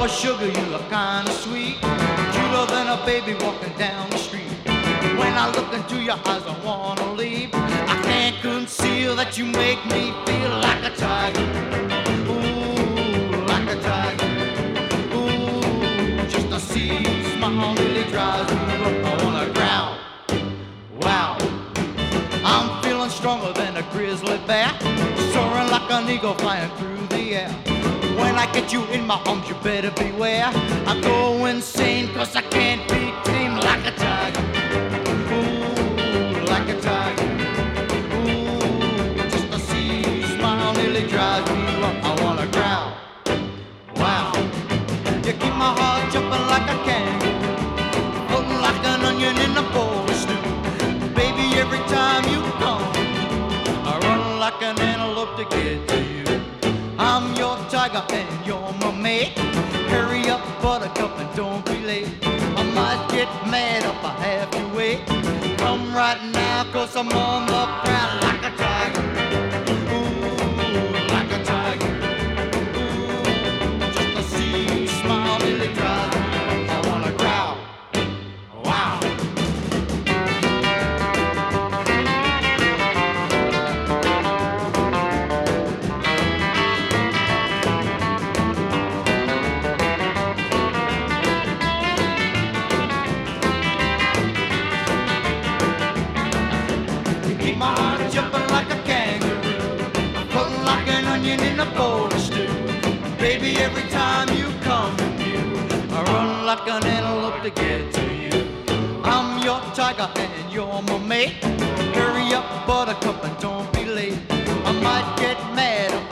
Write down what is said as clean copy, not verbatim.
Mama sugar, you look kinda sweet, cuter than a baby walking down the street. When I look into your eyes, I wanna leave. I can't conceal that you make me feel like a tiger. Ooh, like a tiger. Ooh, just to see you smile really drives me up. I wanna growl. Wow, I'm feeling stronger than a grizzly bear, soaring like an eagle flying through the air. When I get you in my arms, you better beware. I go insane 'cause I can't be tamed like a tiger. Ooh, like a tiger. Ooh, just to see you smile nearly drives me up. I wanna growl. Wow, you keep my heart jumping like a kangaroo, floating like an onion in a bowl of stew. Baby, every time you come, I run like an antelope to get to you. I'm your tiger and you're my mate. Hurry up, buttercup, and don't be late. I might get mad if I have to wait. Come right now, 'cause I'm on the prowl like a tiger. Ooh, like a tiger. Ooh, just to see you smile nearly drives me up. I wanna growl. Wow. Keep my heart jumping like a kangaroo, floating like an onion in a bowl of stew. Baby, every time you come near, I run like an antelope to get to you. I'm your tiger and you're my mate. Hurry up, buttercup, and don't be late. I might get mad if